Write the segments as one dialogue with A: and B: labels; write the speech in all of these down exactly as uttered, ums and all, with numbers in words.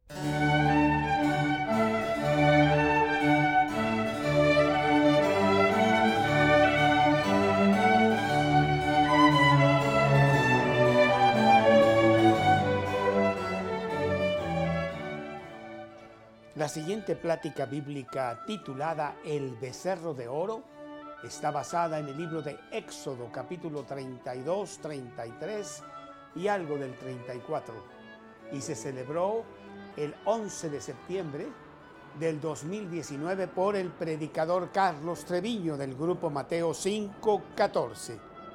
A: La siguiente plática bíblica titulada El becerro de oro está basada en el libro de Éxodo capítulo treinta y dos, treinta y tres y algo del treinta y cuatro y se celebró el once de septiembre del dos mil diecinueve por el predicador Carlos Treviño del grupo Mateo cinco catorce.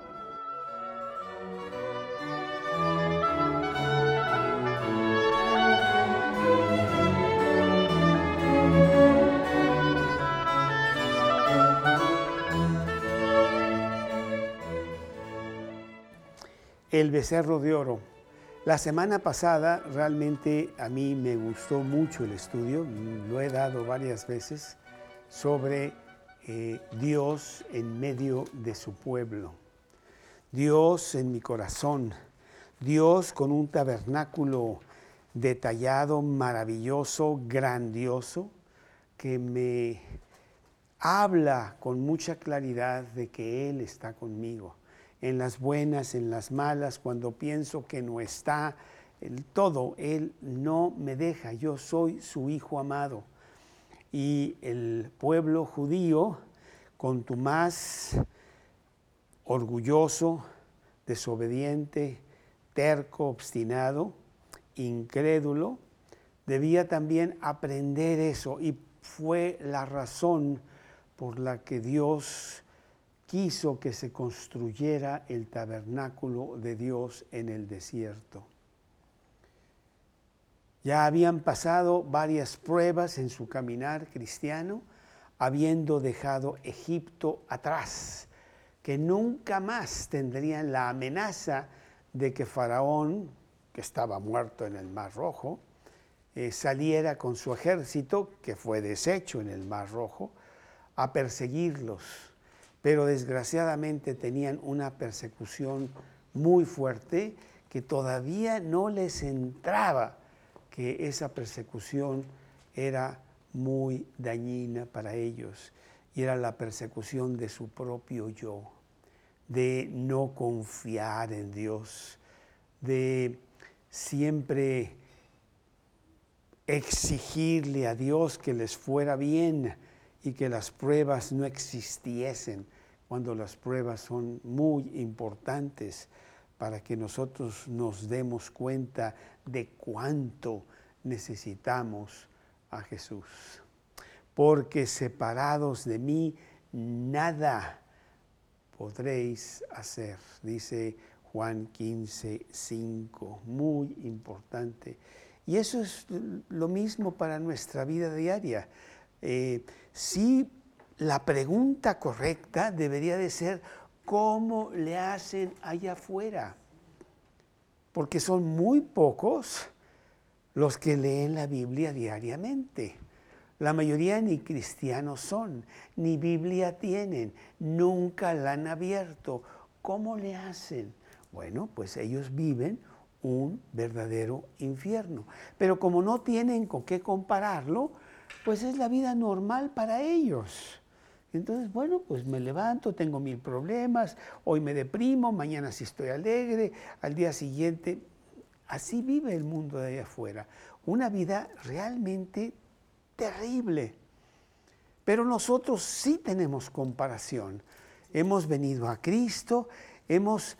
A: El becerro de oro. La semana pasada realmente a mí me gustó mucho el estudio, lo he dado varias veces, sobre eh, Dios en medio de su pueblo. Dios en mi corazón, Dios con un tabernáculo detallado, maravilloso, grandioso, que me habla con mucha claridad de que Él está conmigo. En las buenas, en las malas, cuando pienso que no está, el todo, Él no me deja, yo soy su hijo amado. Y el pueblo judío, contumaz, orgulloso, desobediente, terco, obstinado, incrédulo, debía también aprender eso, y fue la razón por la que Dios quiso que se construyera el tabernáculo de Dios en el desierto. Ya habían pasado varias pruebas en su caminar cristiano, habiendo dejado Egipto atrás, que nunca más tendrían la amenaza de que Faraón, que estaba muerto en el Mar Rojo, eh, saliera con su ejército, que fue deshecho en el Mar Rojo, a perseguirlos. Pero desgraciadamente tenían una persecución muy fuerte que todavía no les entraba, que esa persecución era muy dañina para ellos, y era la persecución de su propio yo, de no confiar en Dios, de siempre exigirle a Dios que les fuera bien y que las pruebas no existiesen, cuando las pruebas son muy importantes para que nosotros nos demos cuenta de cuánto necesitamos a Jesús. Porque separados de mí, nada podréis hacer, dice Juan quince, cinco, muy importante. Y eso es lo mismo para nuestra vida diaria. Eh, sí, la pregunta correcta debería de ser, ¿cómo le hacen allá afuera? Porque son muy pocos los que leen la Biblia diariamente. La mayoría ni cristianos son, ni Biblia tienen, nunca la han abierto. ¿Cómo le hacen? Bueno, pues ellos viven un verdadero infierno. Pero como no tienen con qué compararlo, pues es la vida normal para ellos. Entonces, bueno, pues me levanto, tengo mil problemas, hoy me deprimo, mañana sí estoy alegre, al día siguiente. Así vive el mundo de allá afuera. Una vida realmente terrible. Pero nosotros sí tenemos comparación. Hemos venido a Cristo, hemos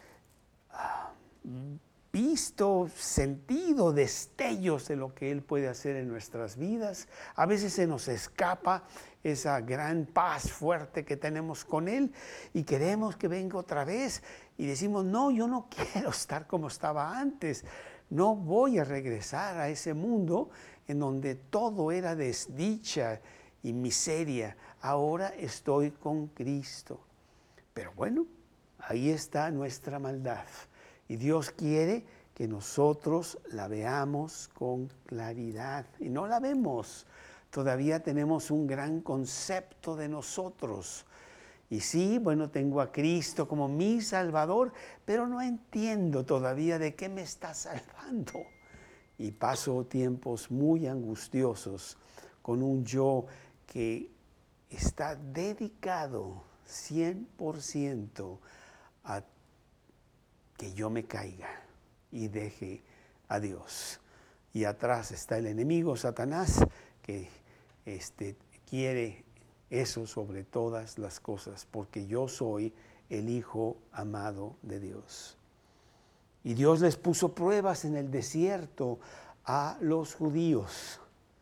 A: visto, sentido destellos de lo que Él puede hacer en nuestras vidas. A veces se nos escapa esa gran paz fuerte que tenemos con Él y queremos que venga otra vez y decimos, no, yo no quiero estar como estaba antes, no voy a regresar a ese mundo en donde todo era desdicha y miseria. Ahora estoy con Cristo. Pero bueno, ahí está nuestra maldad. Y Dios quiere que nosotros la veamos con claridad. Y no la vemos. Todavía tenemos un gran concepto de nosotros. Y sí, bueno, tengo a Cristo como mi Salvador, pero no entiendo todavía de qué me está salvando. y paso tiempos muy angustiosos con un yo que está dedicado cien por ciento a que yo me caiga y deje a Dios. Y atrás está el enemigo, Satanás, que este, quiere eso sobre todas las cosas, porque yo soy el Hijo amado de Dios. Y Dios les puso pruebas en el desierto a los judíos.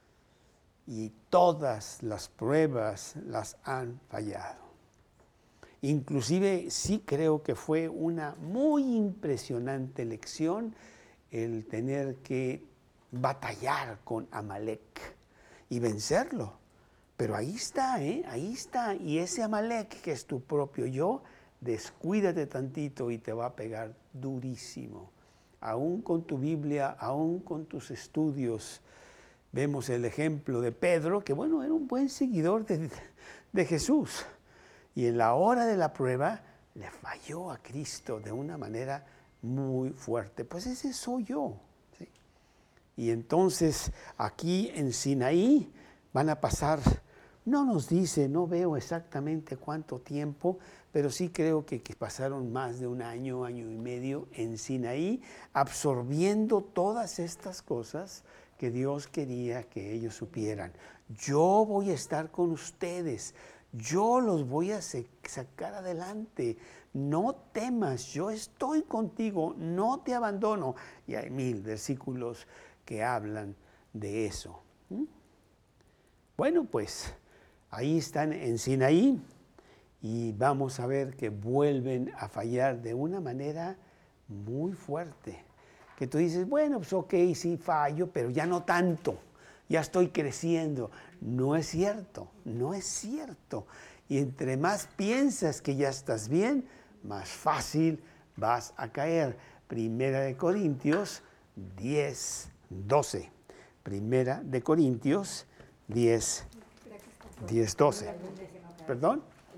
A: Y todas las pruebas las han fallado. Inclusive sí creo que fue una muy impresionante lección el tener que batallar con Amalek y vencerlo. Pero ahí está, ¿eh? Ahí está. Y ese Amalek, que es tu propio yo, descuídate tantito y te va a pegar durísimo. Aún con tu Biblia, aún con tus estudios. Vemos el ejemplo de Pedro, que bueno, era un buen seguidor de, de Jesús. Y en la hora de la prueba, le falló a Cristo de una manera muy fuerte. Pues ese soy yo. ¿Sí? Y entonces, aquí en Sinaí, van a pasar, no nos dice, no veo exactamente cuánto tiempo, pero sí creo que, que pasaron más de un año, año y medio en Sinaí, absorbiendo todas estas cosas que Dios quería que ellos supieran. Yo voy a estar con ustedes, yo los voy a sacar adelante, no temas, yo estoy contigo, no te abandono. Y hay mil versículos que hablan de eso. ¿Mm? Bueno, pues ahí están en Sinaí y vamos a ver que vuelven a fallar de una manera muy fuerte. Que tú dices, bueno, pues ok, sí fallo, pero ya no tanto, ya estoy creciendo. No es cierto, no es cierto. Y entre más piensas que ya estás bien, más fácil vas a caer. Primera de Corintios diez, doce. Primera de Corintios diez, diez, doce. ¿Perdón?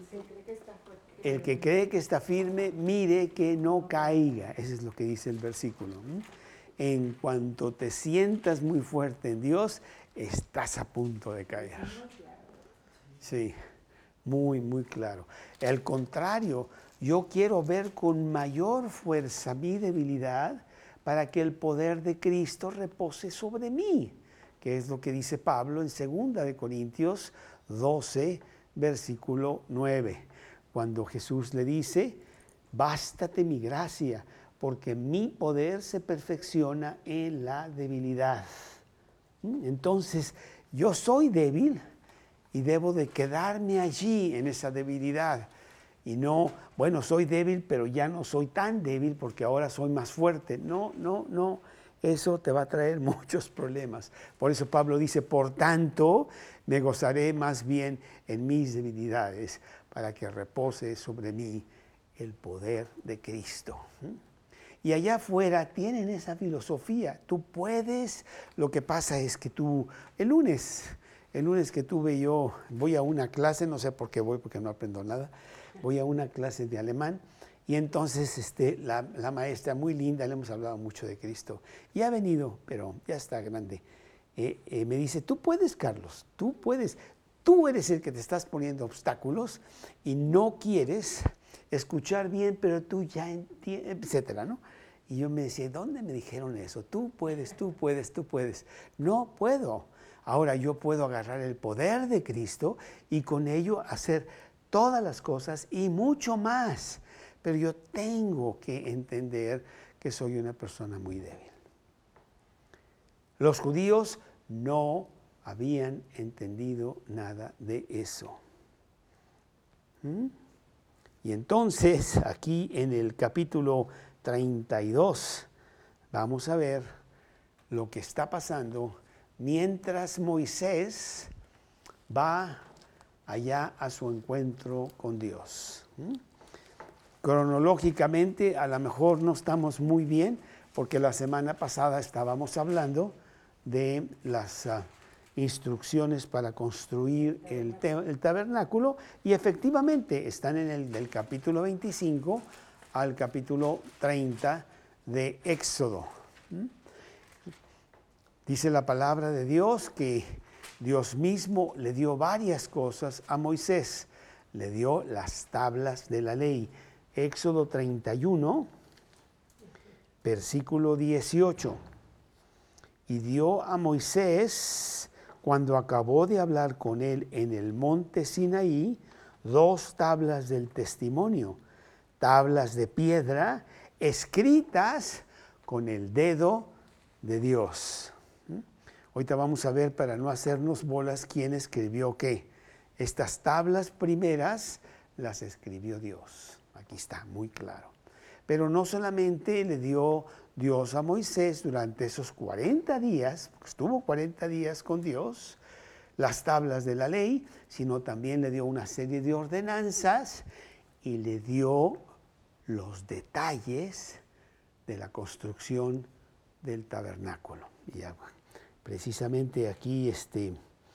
A: El que cree que está firme, mire que no caiga. Eso es lo que dice el versículo. En cuanto te sientas muy fuerte en Dios, estás a punto de caer. Sí, muy, muy claro. Al contrario, yo quiero ver con mayor fuerza mi debilidad para que el poder de Cristo repose sobre mí, que es lo que dice Pablo en segunda de Corintios doce, versículo nueve, cuando Jesús le dice, bástate mi gracia, porque mi poder se perfecciona en la debilidad. Entonces, yo soy débil y debo de quedarme allí en esa debilidad. Y no, bueno, soy débil, pero ya no soy tan débil porque ahora soy más fuerte. No, no, no. Eso te va a traer muchos problemas. Por eso Pablo dice, por tanto, me gozaré más bien en mis debilidades para que repose sobre mí el poder de Cristo. Y allá afuera tienen esa filosofía. Tú puedes, lo que pasa es que tú, el lunes, el lunes que tuve yo, voy a una clase, no sé por qué voy, porque no aprendo nada, voy a una clase de alemán. Y entonces este, la, la maestra, muy linda, le hemos hablado mucho de Cristo, y ha venido, pero ya está grande, eh, eh, me dice, tú puedes, Carlos, tú puedes, tú eres el que te estás poniendo obstáculos y no quieres escuchar bien, pero tú ya entiendes, etcétera, ¿no? Y yo me decía, ¿dónde me dijeron eso? Tú puedes, tú puedes, tú puedes. No puedo. Ahora yo puedo agarrar el poder de Cristo y con ello hacer todas las cosas y mucho más. Pero yo tengo que entender que soy una persona muy débil. Los judíos no habían entendido nada de eso. ¿Mm? Y entonces, aquí en el capítulo treinta y dos, vamos a ver lo que está pasando mientras Moisés va allá a su encuentro con Dios. ¿Mm? Cronológicamente, a lo mejor no estamos muy bien, porque la semana pasada estábamos hablando de las uh, instrucciones para construir el, te- el tabernáculo, y efectivamente están en el del capítulo veinticinco al capítulo treinta de Éxodo. ¿Mm? Dice la palabra de Dios que Dios mismo le dio varias cosas a Moisés. Le dio las tablas de la ley. Éxodo treinta y uno, versículo dieciocho. Y dio a Moisés, cuando acabó de hablar con él en el monte Sinaí, dos tablas del testimonio, tablas de piedra escritas con el dedo de Dios. Ahorita vamos a ver, para no hacernos bolas, quién escribió qué. Estas tablas primeras las escribió Dios. Aquí está, muy claro. Pero no solamente le dio Dios a Moisés durante esos cuarenta días, porque estuvo cuarenta días con Dios, las tablas de la ley, sino también le dio una serie de ordenanzas y le dio los detalles de la construcción del tabernáculo. Y agua. Precisamente aquí, este,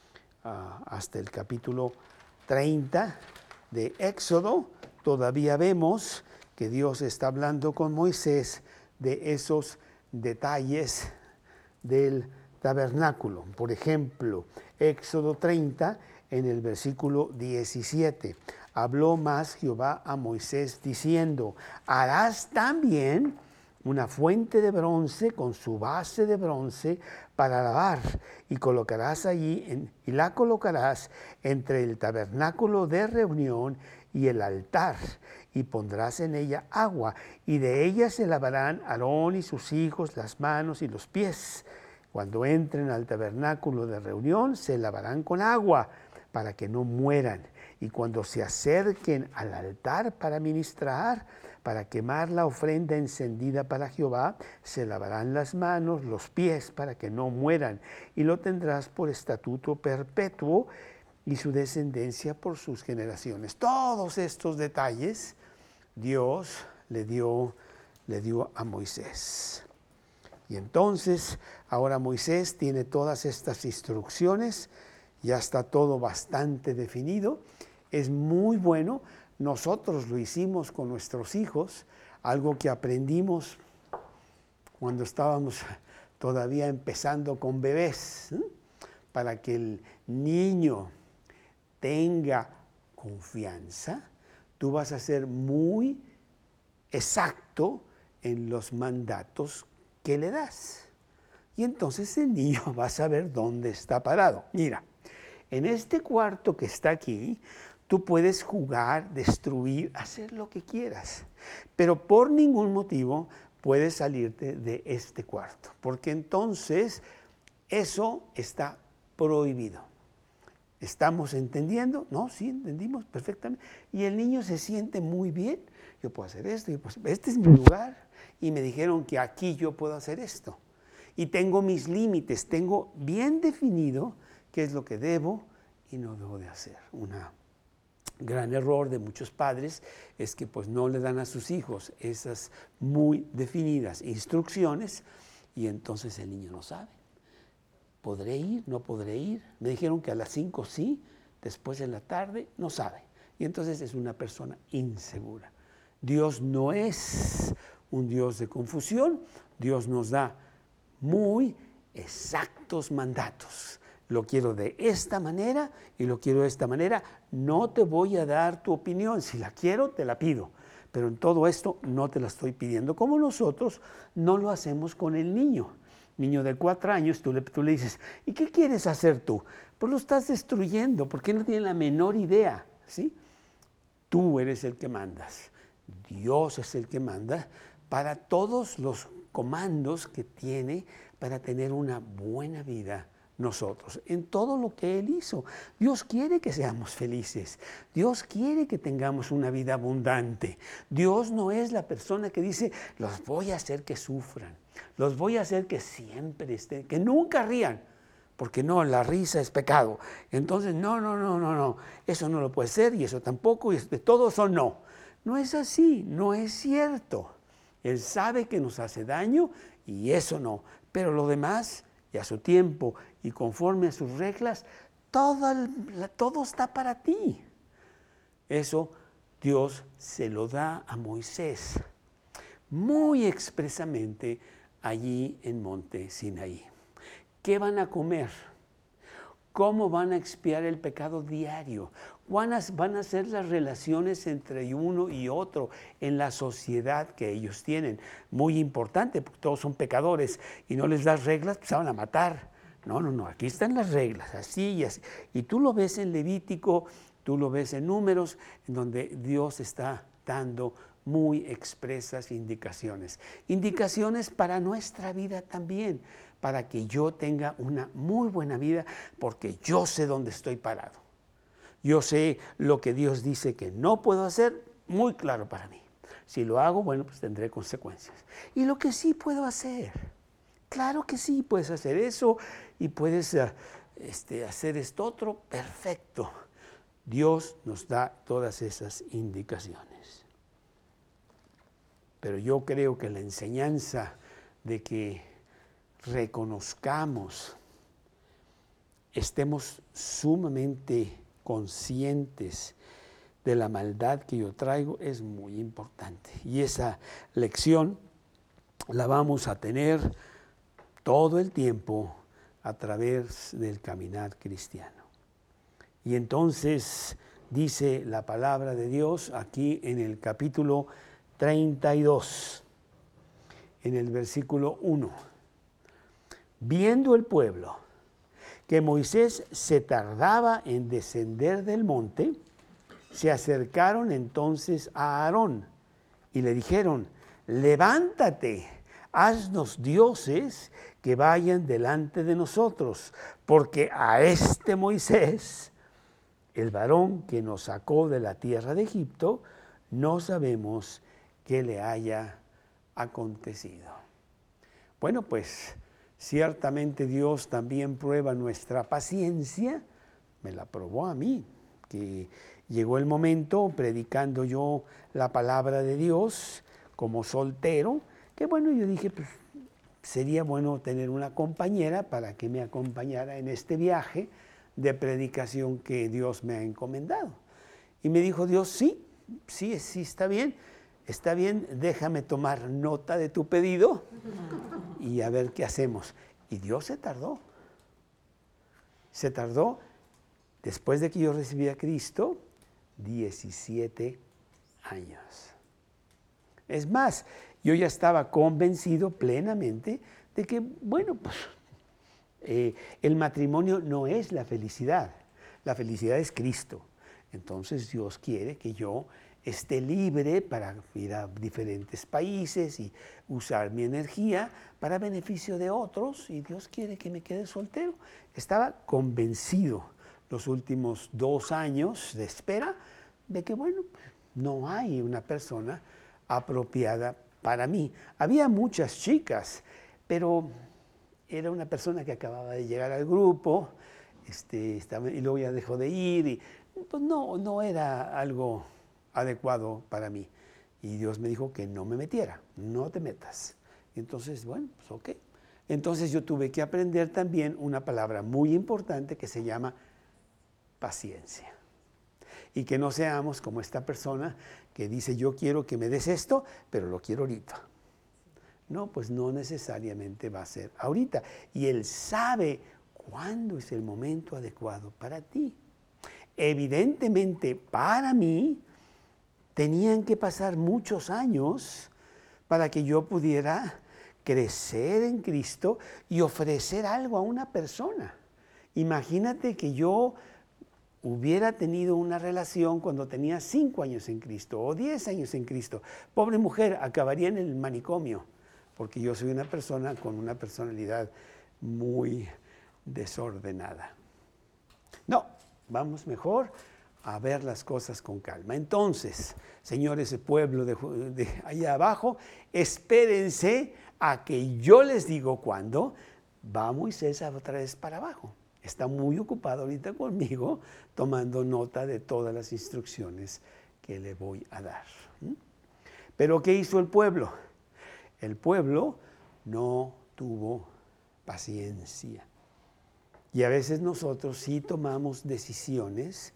A: uh, hasta el capítulo treinta de Éxodo, todavía vemos que Dios está hablando con Moisés de esos detalles del tabernáculo. Por ejemplo, Éxodo treinta, en el versículo diecisiete, habló más Jehová a Moisés diciendo, harás también una fuente de bronce con su base de bronce para lavar, y colocarás allí en, y la colocarás entre el tabernáculo de reunión y el altar, y pondrás en ella agua, y de ella se lavarán Aarón y sus hijos las manos y los pies. Cuando entren al tabernáculo de reunión, se lavarán con agua para que no mueran. Y cuando se acerquen al altar para ministrar, para quemar la ofrenda encendida para Jehová, se lavarán las manos, los pies, para que no mueran. Y lo tendrás por estatuto perpetuo, y su descendencia por sus generaciones. Todos estos detalles Dios le dio, le dio a Moisés. Y entonces, ahora Moisés tiene todas estas instrucciones, ya está todo bastante definido. Es muy bueno. Nosotros lo hicimos con nuestros hijos, algo que aprendimos cuando estábamos todavía empezando con bebés, ¿eh? Para que el niño tenga confianza, tú vas a ser muy exacto en los mandatos que le das. Y entonces el niño va a saber dónde está parado. Mira, en este cuarto que está aquí, tú puedes jugar, destruir, hacer lo que quieras, pero por ningún motivo puedes salirte de este cuarto, porque entonces eso está prohibido. ¿Estamos entendiendo? No, sí, entendimos perfectamente. Y el niño se siente muy bien. Yo puedo hacer esto, yo puedo hacer, este es mi lugar. Y me dijeron que aquí yo puedo hacer esto. Y tengo mis límites, tengo bien definido qué es lo que debo y no debo de hacer. Un gran error de muchos padres es que pues no le dan a sus hijos esas muy definidas instrucciones y entonces el niño no sabe. ¿Podré ir? ¿No podré ir? Me dijeron que a las cinco sí, después de la tarde no sabe. Y entonces es una persona insegura. Dios no es un Dios de confusión. Dios nos da muy exactos mandatos. Lo quiero de esta manera y lo quiero de esta manera. No te voy a dar tu opinión. Si la quiero, te la pido. Pero en todo esto no te la estoy pidiendo. Como nosotros no lo hacemos con el niño. Niño de cuatro años, tú le, tú le dices, ¿y qué quieres hacer tú? Pues lo estás destruyendo, porque no tiene la menor idea, ¿sí? Tú eres el que mandas. Dios es el que manda para todos los comandos que tiene para tener una buena vida nosotros, en todo lo que Él hizo. Dios quiere que seamos felices. Dios quiere que tengamos una vida abundante. Dios no es la persona que dice, los voy a hacer que sufran, los voy a hacer que siempre estén, que nunca rían, porque no, la risa es pecado. Entonces, no, no, no, no, no, eso no lo puede ser y eso tampoco, y de todo eso no. No es así, no es cierto. Él sabe que nos hace daño y eso no, pero lo demás, y a su tiempo y conforme a sus reglas, todo, todo está para ti. Eso Dios se lo da a Moisés muy expresamente allí en Monte Sinaí. ¿Qué van a comer? ¿Cómo van a expiar el pecado diario? ¿Cuáles van a ser las relaciones entre uno y otro en la sociedad que ellos tienen? Muy importante, porque todos son pecadores y no les das reglas, pues se van a matar. No, no, no, aquí están las reglas, así y así. Y tú lo ves en Levítico, tú lo ves en Números, en donde Dios está dando muy expresas indicaciones. Indicaciones para nuestra vida también, para que yo tenga una muy buena vida, porque yo sé dónde estoy parado. Yo sé lo que Dios dice que no puedo hacer, muy claro para mí. Si lo hago, bueno, pues tendré consecuencias. Y lo que sí puedo hacer, claro que sí, puedes hacer eso y puedes uh, este, hacer esto otro, perfecto. Dios nos da todas esas indicaciones. Pero yo creo que la enseñanza de que reconozcamos, estemos sumamente conscientes de la maldad que yo traigo es muy importante. Y esa lección la vamos a tener todo el tiempo a través del caminar cristiano. Y entonces dice la palabra de Dios aquí en el capítulo treinta y dos, en el versículo uno. Viendo el pueblo que Moisés se tardaba en descender del monte, se acercaron entonces a Aarón y le dijeron: levántate, haznos dioses que vayan delante de nosotros, porque a este Moisés, el varón que nos sacó de la tierra de Egipto, no sabemos qué le haya acontecido. Bueno, pues ciertamente Dios también prueba nuestra paciencia. Me la probó a mí, que llegó el momento, predicando yo la palabra de Dios como soltero, que bueno, yo dije, pues sería bueno tener una compañera para que me acompañara en este viaje de predicación que Dios me ha encomendado. Y me dijo Dios, sí, sí, sí, está bien, está bien, déjame tomar nota de tu pedido y a ver qué hacemos. Y Dios se tardó. Se tardó, después de que yo recibí a Cristo, diecisiete años. Es más, yo ya estaba convencido plenamente de que, bueno, pues eh, el matrimonio no es la felicidad. La felicidad es Cristo. Entonces Dios quiere que yo esté libre para ir a diferentes países y usar mi energía para beneficio de otros, y Dios quiere que me quede soltero. Estaba convencido los últimos dos años de espera de que, bueno, no hay una persona apropiada para mí. Había muchas chicas, pero era una persona que acababa de llegar al grupo, este, estaba, y luego ya dejó de ir, y pues no, no era algo adecuado para mí. Y Dios me dijo que no me metiera, no te metas. Y entonces, bueno, pues ok. Entonces yo tuve que aprender también una palabra muy importante que se llama paciencia. Y que no seamos como esta persona que dice, yo quiero que me des esto, pero lo quiero ahorita. No, pues no necesariamente va a ser ahorita. Y Él sabe cuándo es el momento adecuado para ti. Evidentemente, para mí, tenían que pasar muchos años para que yo pudiera crecer en Cristo y ofrecer algo a una persona. Imagínate que yo hubiera tenido una relación cuando tenía cinco años en Cristo o diez años en Cristo. Pobre mujer, acabaría en el manicomio, porque yo soy una persona con una personalidad muy desordenada. No, vamos mejor a ver las cosas con calma. Entonces, señores, el pueblo de, de allá abajo, espérense a que yo les digo cuándo va Moisés otra vez para abajo. Está muy ocupado ahorita conmigo, tomando nota de todas las instrucciones que le voy a dar. Pero ¿qué hizo el pueblo? El pueblo no tuvo paciencia. Y a veces nosotros sí tomamos decisiones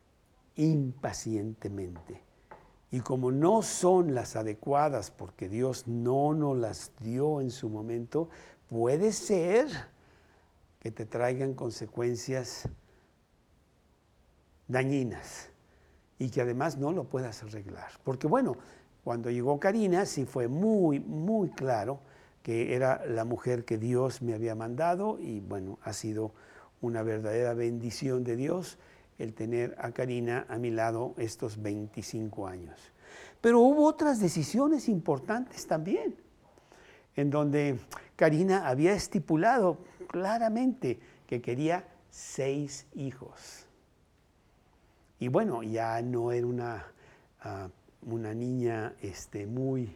A: impacientemente. Y como no son las adecuadas porque Dios no nos las dio en su momento, puede ser que te traigan consecuencias dañinas y que además no lo puedas arreglar. Porque bueno, cuando llegó Karina sí fue muy, muy claro que era la mujer que Dios me había mandado y bueno, ha sido una verdadera bendición de Dios el tener a Karina a mi lado estos veinticinco años. Pero hubo otras decisiones importantes también, en donde Karina había estipulado claramente que quería seis hijos. Y bueno, ya no era una, uh, una niña este, muy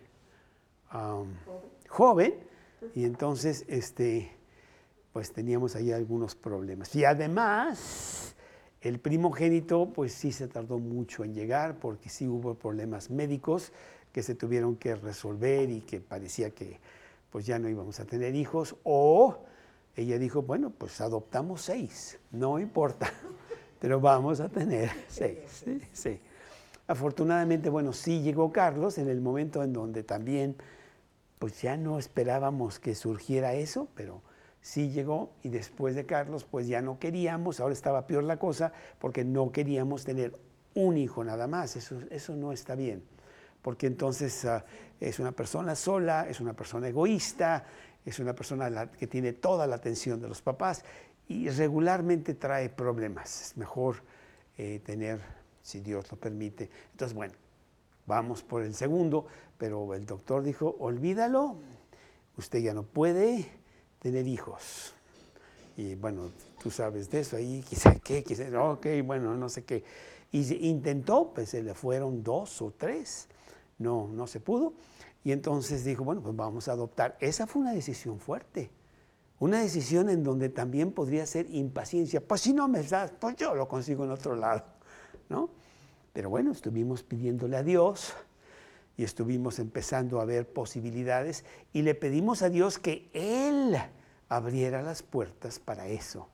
A: um, joven, y entonces este, pues teníamos ahí algunos problemas. Y además, el primogénito pues sí se tardó mucho en llegar porque sí hubo problemas médicos que se tuvieron que resolver y que parecía que pues ya no íbamos a tener hijos. O ella dijo, bueno, pues adoptamos seis, no importa, pero vamos a tener seis. Sí, sí. Afortunadamente, bueno, sí llegó Carlos en el momento en donde también pues ya no esperábamos que surgiera eso, pero sí llegó, y después de Carlos pues ya no queríamos, ahora estaba peor la cosa porque no queríamos tener un hijo nada más. Eso, eso no está bien, porque entonces uh, es una persona sola, es una persona egoísta, es una persona la, que tiene toda la atención de los papás y regularmente trae problemas. Es mejor eh, tener, si Dios lo permite. Entonces bueno, vamos por el segundo, pero el doctor dijo, olvídalo, usted ya no puede tener hijos. Y bueno, tú sabes de eso, ahí quizá qué, quizá, ok, bueno, no sé qué. Y intentó, pues se le fueron dos o tres, no, no se pudo. Y entonces dijo, bueno, pues vamos a adoptar. Esa fue una decisión fuerte, una decisión en donde también podría ser impaciencia. Pues si no me das, pues yo lo consigo en otro lado, ¿no? Pero bueno, estuvimos pidiéndole a Dios y estuvimos empezando a ver posibilidades y le pedimos a Dios que Él abriera las puertas para eso.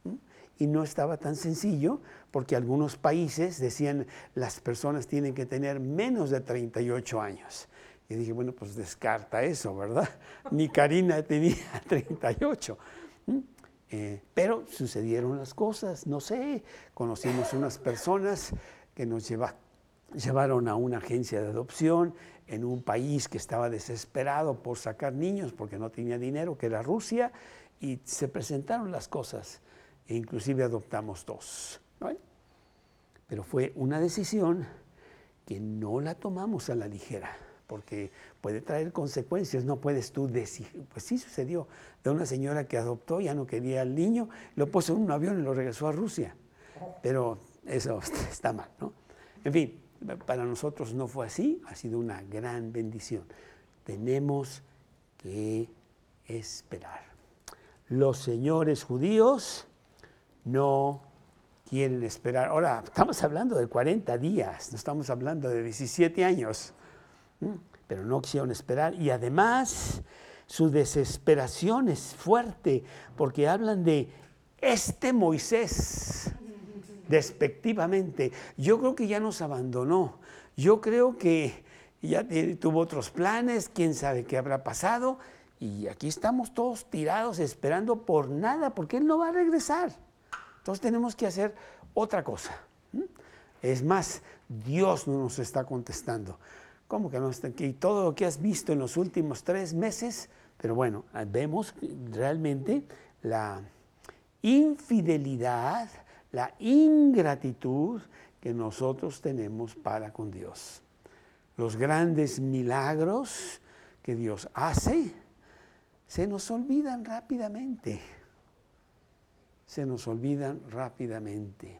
A: Y no estaba tan sencillo porque algunos países decían las personas tienen que tener menos de treinta y ocho años. Y dije, bueno, pues descarta eso, ¿verdad? Ni Karina tenía treinta y ocho. Eh, pero sucedieron las cosas, no sé, conocimos unas personas que nos lleva, llevaron a una agencia de adopción en un país que estaba desesperado por sacar niños porque no tenía dinero, que era Rusia, y se presentaron las cosas e inclusive adoptamos dos. Bueno, pero fue una decisión que no la tomamos a la ligera, porque puede traer consecuencias. No puedes tú decir, pues sí sucedió, de una señora que adoptó, ya no quería al niño, lo puso en un avión y lo regresó a Rusia, pero eso está mal, ¿no? En fin, para nosotros no fue así, ha sido una gran bendición. Tenemos que esperar. Los señores judíos no quieren esperar. Ahora, estamos hablando de cuarenta días, no estamos hablando de diecisiete años, pero no quisieron esperar. Y además, su desesperación es fuerte, porque hablan de este Moisés, despectivamente. Yo creo que ya nos abandonó. Yo creo que ya tuvo otros planes, quién sabe qué habrá pasado. Y aquí estamos todos tirados esperando por nada, porque Él no va a regresar. Entonces tenemos que hacer otra cosa. Es más, Dios no nos está contestando. ¿Cómo que no está aquí? Todo lo que has visto en los últimos tres meses, pero bueno, vemos realmente la infidelidad, la ingratitud que nosotros tenemos para con Dios. Los grandes milagros que Dios hace se nos olvidan rápidamente. Se nos olvidan rápidamente.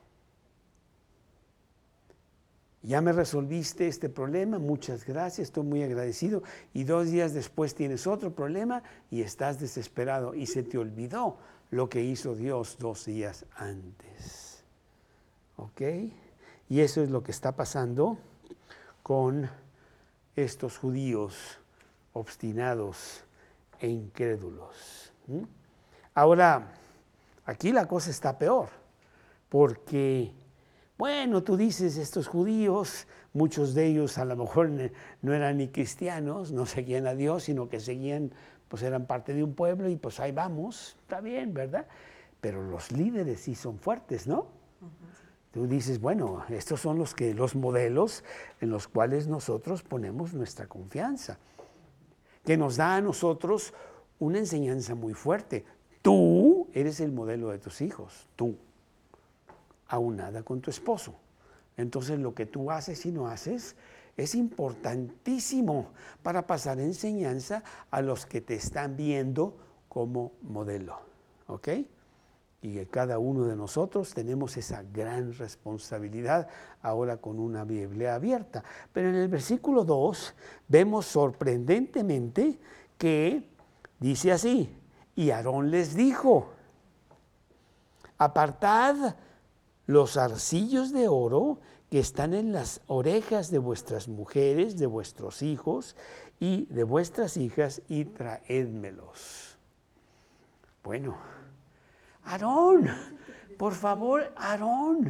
A: Ya me resolviste este problema, muchas gracias, estoy muy agradecido. Y dos días después tienes otro problema y estás desesperado y se te olvidó lo que hizo Dios dos días antes. ¿Ok? Y eso es lo que está pasando con estos judíos obstinados e incrédulos. ¿Mm? Ahora, aquí la cosa está peor, porque Bueno, tú dices, estos judíos, muchos de ellos a lo mejor no eran ni cristianos, no seguían a Dios, sino que seguían, pues eran parte de un pueblo y pues ahí vamos, está bien, ¿verdad? Pero los líderes sí son fuertes, ¿no? Uh-huh. Tú dices, bueno, estos son los, que, los modelos en los cuales nosotros ponemos nuestra confianza, que nos da a nosotros una enseñanza muy fuerte. Tú eres el modelo de tus hijos, tú, aunada con tu esposo. Entonces lo que tú haces y no haces es importantísimo para pasar enseñanza a los que te están viendo como modelo, ¿ok? Y que cada uno de nosotros tenemos esa gran responsabilidad ahora con una Biblia abierta. Pero en el versículo dos vemos sorprendentemente que dice así, y Aarón les dijo, apartad los arcillos de oro que están en las orejas de vuestras mujeres, de vuestros hijos y de vuestras hijas y traédmelos. Bueno, Aarón, por favor, Aarón.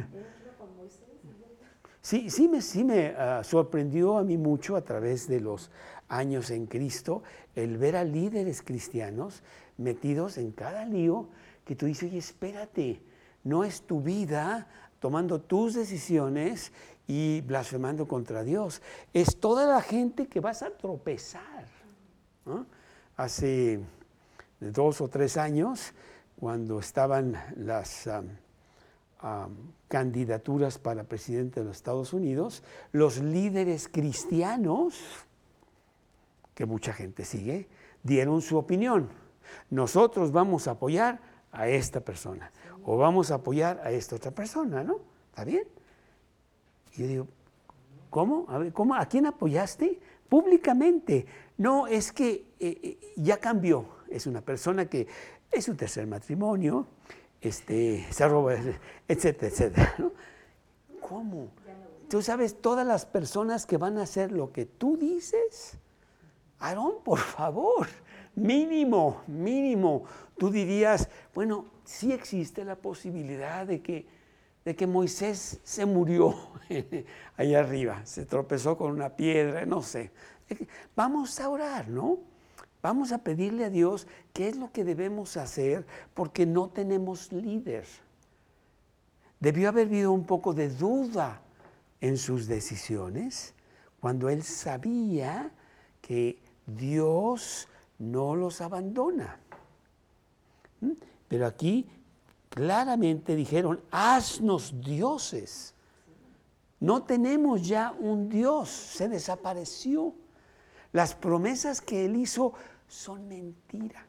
A: Sí, sí me, sí me uh, sorprendió a mí mucho a través de los años en Cristo el ver a líderes cristianos metidos en cada lío que tú dices, oye, espérate, no es tu vida tomando tus decisiones y blasfemando contra Dios. Es toda la gente que vas a tropezar, ¿no? Hace dos o tres años, cuando estaban las um, um, candidaturas para presidente de los Estados Unidos, los líderes cristianos, que mucha gente sigue, dieron su opinión. Nosotros vamos a apoyar a esta persona, o vamos a apoyar a esta otra persona, ¿no? ¿Está bien? Y yo digo, ¿cómo? A ver, ¿cómo? ¿A quién apoyaste? Públicamente. No, es que eh, ya cambió. Es una persona que es su tercer matrimonio, este, se roba, etcétera, etcétera, ¿no? ¿Cómo? Tú sabes, todas las personas que van a hacer lo que tú dices, Aarón, por favor, mínimo, mínimo, tú dirías, bueno, sí existe la posibilidad de que, de que Moisés se murió allá arriba, se tropezó con una piedra, no sé. Vamos a orar, ¿no? Vamos a pedirle a Dios qué es lo que debemos hacer porque no tenemos líder. Debió haber habido un poco de duda en sus decisiones cuando él sabía que Dios no los abandona. Pero aquí claramente dijeron, haznos dioses. No tenemos ya un Dios, se desapareció. Las promesas que él hizo son mentira.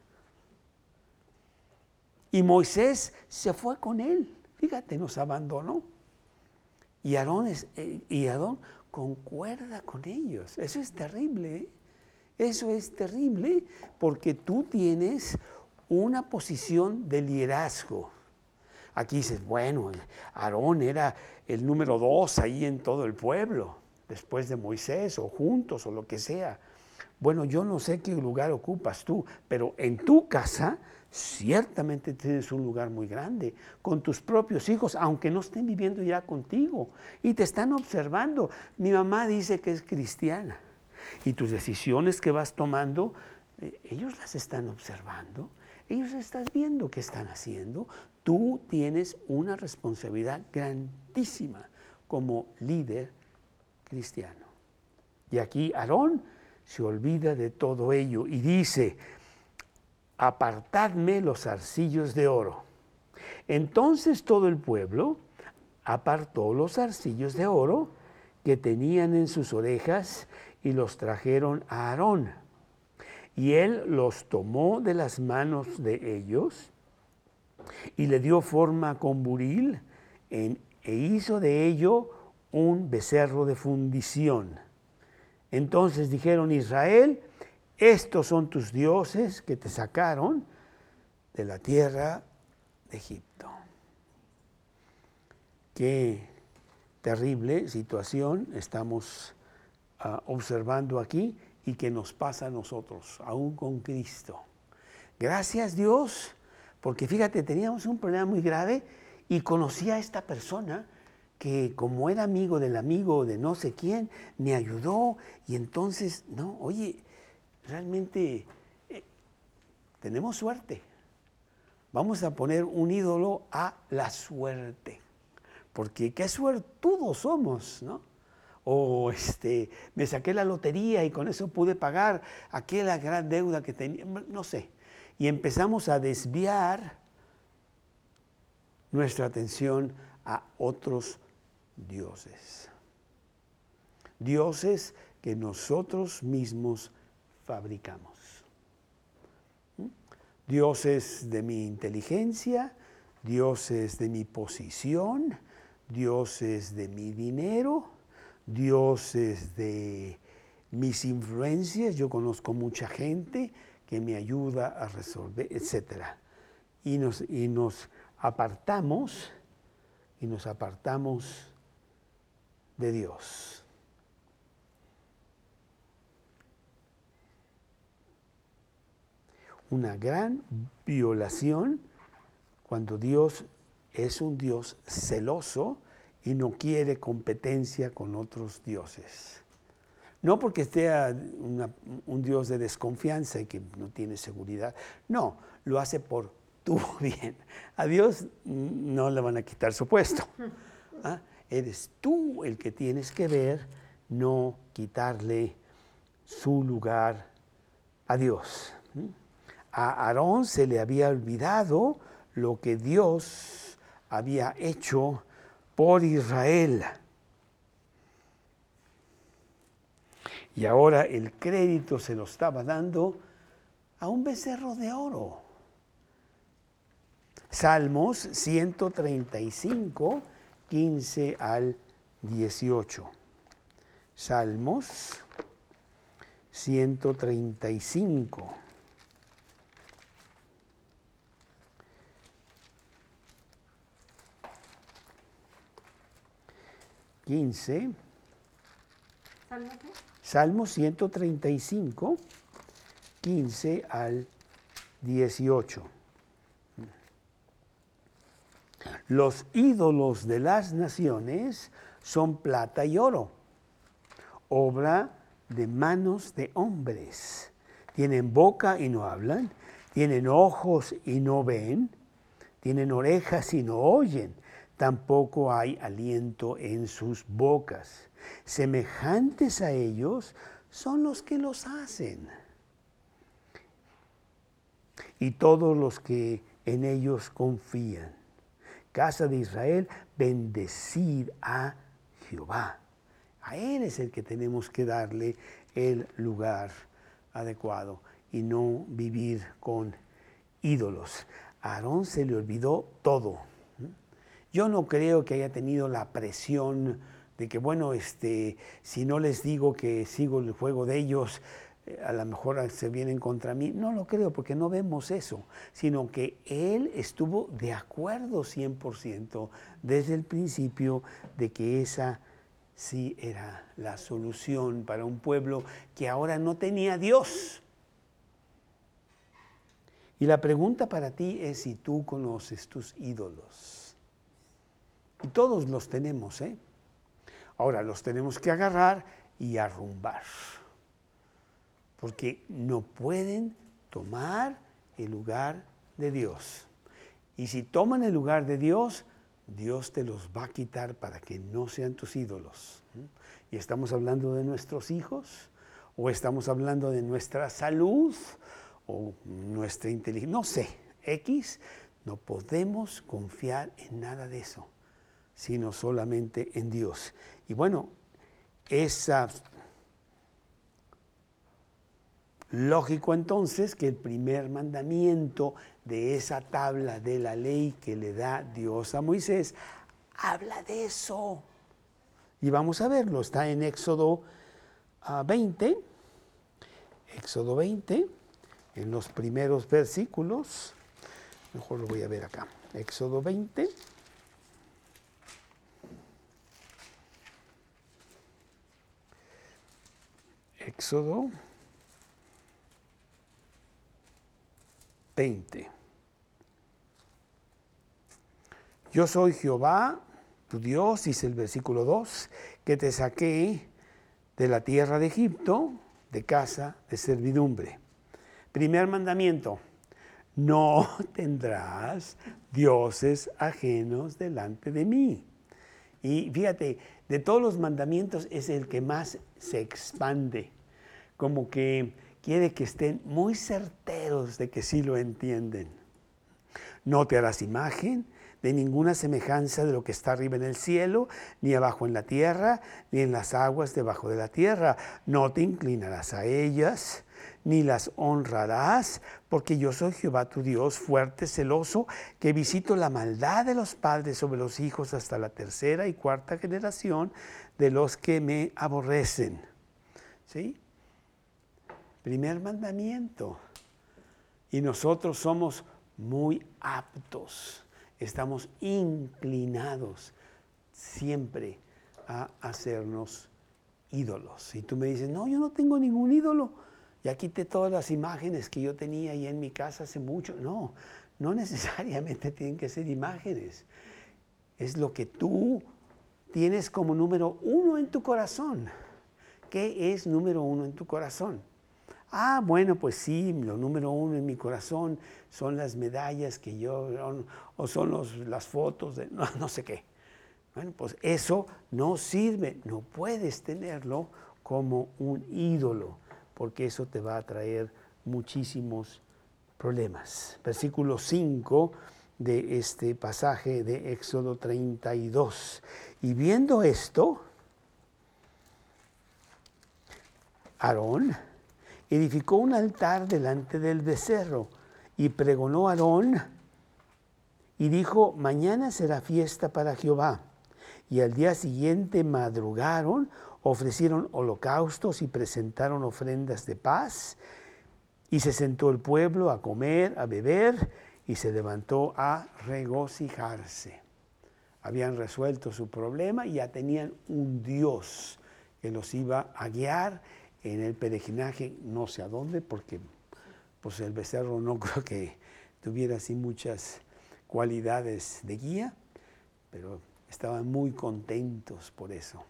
A: Y Moisés se fue con él. Fíjate, nos abandonó. Y Aarón, es, eh, y Aarón concuerda con ellos. Eso es terrible, ¿eh? Eso es terrible porque tú tienes una posición de liderazgo. Aquí dices, bueno, Aarón era el número dos ahí en todo el pueblo, después de Moisés o juntos o lo que sea. Bueno, yo no sé qué lugar ocupas tú, pero en tu casa ciertamente tienes un lugar muy grande, con tus propios hijos, aunque no estén viviendo ya contigo, y te están observando. Mi mamá dice que es cristiana, y tus decisiones que vas tomando, eh, ellos las están observando, ellos están viendo qué están haciendo. Tú tienes una responsabilidad grandísima como líder cristiano. Y aquí Aarón se olvida de todo ello y dice, apartadme los arcillos de oro. Entonces todo el pueblo apartó los arcillos de oro que tenían en sus orejas y los trajeron a Aarón. Y él los tomó de las manos de ellos y le dio forma con buril en, e hizo de ello un becerro de fundición. Entonces dijeron, Israel, estos son tus dioses que te sacaron de la tierra de Egipto. Qué terrible situación estamos uh, observando aquí y que nos pasa a nosotros, aún con Cristo. Gracias Dios, porque fíjate, teníamos un problema muy grave y conocí a esta persona que como era amigo del amigo de no sé quién, me ayudó y entonces, no, oye, realmente eh, tenemos suerte. Vamos a poner un ídolo a la suerte, porque qué suertudos somos, ¿no? O este, me saqué la lotería y con eso pude pagar aquella gran deuda que tenía, no sé. Y empezamos a desviar nuestra atención a otros dioses. Dioses que nosotros mismos fabricamos. ¿Mm? Dioses de mi inteligencia, dioses de mi posición, dioses de mi dinero, dioses de mis influencias. Yo conozco mucha gente que me ayuda a resolver, etcétera. Y nos, y nos apartamos, y nos apartamos de Dios. Una gran violación cuando Dios es un Dios celoso y no quiere competencia con otros dioses. No porque sea una, un Dios de desconfianza y que no tiene seguridad. No, lo hace por tu bien. A Dios no le van a quitar su puesto. ¿Ah? Eres tú el que tienes que ver, no quitarle su lugar a Dios. A Aarón se le había olvidado lo que Dios había hecho por Israel. Y ahora el crédito se lo estaba dando a un becerro de oro. Salmos ciento treinta y cinco, quince al dieciocho. Salmos ciento treinta y cinco. quince.
B: ¿Salmo qué?
A: Salmo ciento treinta y cinco, quince al dieciocho. Los ídolos de las naciones son plata y oro, obra de manos de hombres. Tienen boca y no hablan, tienen ojos y no ven, tienen orejas y no oyen, tampoco hay aliento en sus bocas. Semejantes a ellos son los que los hacen. Y todos los que en ellos confían. Casa de Israel, bendecid a Jehová. A Él es el que tenemos que darle el lugar adecuado y no vivir con ídolos. A Aarón se le olvidó todo. Yo no creo que haya tenido la presión de que, bueno, este, si no les digo que sigo el juego de ellos, a lo mejor se vienen contra mí. No lo creo, porque no vemos eso, sino que él estuvo de acuerdo cien por ciento desde el principio de que esa sí era la solución para un pueblo que ahora no tenía Dios. Y la pregunta para ti es si tú conoces tus ídolos. Y todos los tenemos, ¿eh? Ahora los tenemos que agarrar y arrumbar. Porque no pueden tomar el lugar de Dios. Y si toman el lugar de Dios, Dios te los va a quitar para que no sean tus ídolos. Y estamos hablando de nuestros hijos, o estamos hablando de nuestra salud, o nuestra inteligencia, no sé, X, no podemos confiar en nada de eso, sino solamente en Dios. Y bueno, esa... Lógico entonces que el primer mandamiento de esa tabla de la ley que le da Dios a Moisés habla de eso. Y vamos a verlo, está en Éxodo uh, veinte, Éxodo veinte, en los primeros versículos, mejor lo voy a ver acá, Éxodo veinte. Éxodo veinte. Yo soy Jehová, tu Dios, dice el versículo dos, que te saqué de la tierra de Egipto, de casa de servidumbre. Primer mandamiento, no tendrás dioses ajenos delante de mí. Y fíjate, de todos los mandamientos es el que más se expande, como que quiere que estén muy certeros de que sí lo entienden. No te harás imagen de ninguna semejanza de lo que está arriba en el cielo, ni abajo en la tierra, ni en las aguas debajo de la tierra. No te inclinarás a ellas, ni las honrarás, porque yo soy Jehová tu Dios, fuerte, celoso, que visito la maldad de los padres sobre los hijos hasta la tercera y cuarta generación de los que me aborrecen. ¿Sí? Primer mandamiento. Y nosotros somos muy aptos, estamos inclinados siempre a hacernos ídolos. Y tú me dices, no, yo no tengo ningún ídolo. Ya quité todas las imágenes que yo tenía ahí en mi casa hace mucho. No, no necesariamente tienen que ser imágenes. Es lo que tú tienes como número uno en tu corazón. ¿Qué es número uno en tu corazón? Ah, bueno, pues sí, lo número uno en mi corazón son las medallas que yo, o son los, las fotos de no, no sé qué. Bueno, pues eso no sirve, no puedes tenerlo como un ídolo, porque eso te va a traer muchísimos problemas. Versículo cinco de este pasaje de Éxodo treinta y dos. Y viendo esto, Aarón edificó un altar delante del becerro y pregonó a Aarón y dijo, mañana será fiesta para Jehová. Y al día siguiente madrugaron, ofrecieron holocaustos y presentaron ofrendas de paz. Y se sentó el pueblo a comer, a beber, y se levantó a regocijarse. Habían resuelto su problema y ya tenían un Dios que los iba a guiar en el peregrinaje, no sé a dónde, porque pues el becerro no creo que tuviera así muchas cualidades de guía, pero estaban muy contentos por eso.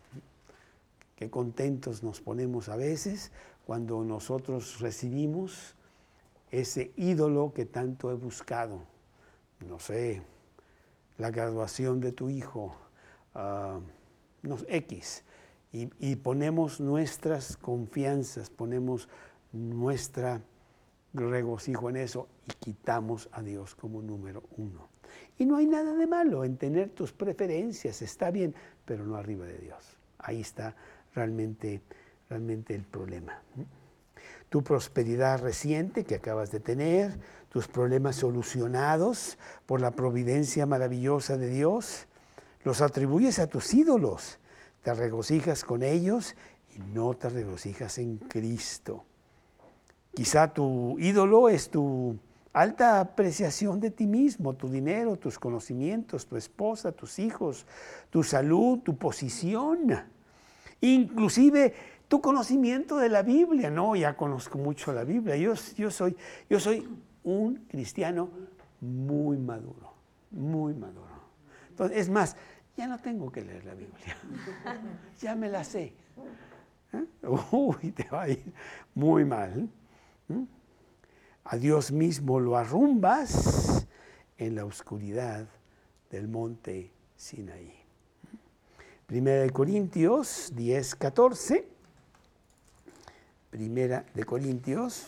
A: Qué contentos nos ponemos a veces cuando nosotros recibimos ese ídolo que tanto he buscado. No sé, la graduación de tu hijo, uh, no, X. Y, y ponemos nuestras confianzas, ponemos nuestra regocijo en eso y quitamos a Dios como número uno. Y no hay nada de malo en tener tus preferencias, está bien, pero no arriba de Dios. Ahí está realmente, realmente el problema. Tu prosperidad reciente que acabas de tener, tus problemas solucionados por la providencia maravillosa de Dios, los atribuyes a tus ídolos. Te regocijas con ellos y no te regocijas en Cristo. Quizá tu ídolo es tu alta apreciación de ti mismo, tu dinero, tus conocimientos, tu esposa, tus hijos, tu salud, tu posición, inclusive tu conocimiento de la Biblia. No, ya conozco mucho la Biblia. Yo, yo, soy, yo soy un cristiano muy maduro, muy maduro. Entonces, es más, ya no tengo que leer la Biblia, ya me la sé. ¿Eh? Uy, te va a ir muy mal. ¿Eh? A Dios mismo lo arrumbas en la oscuridad del monte Sinaí. Primera de Corintios diez, catorce. Primera de Corintios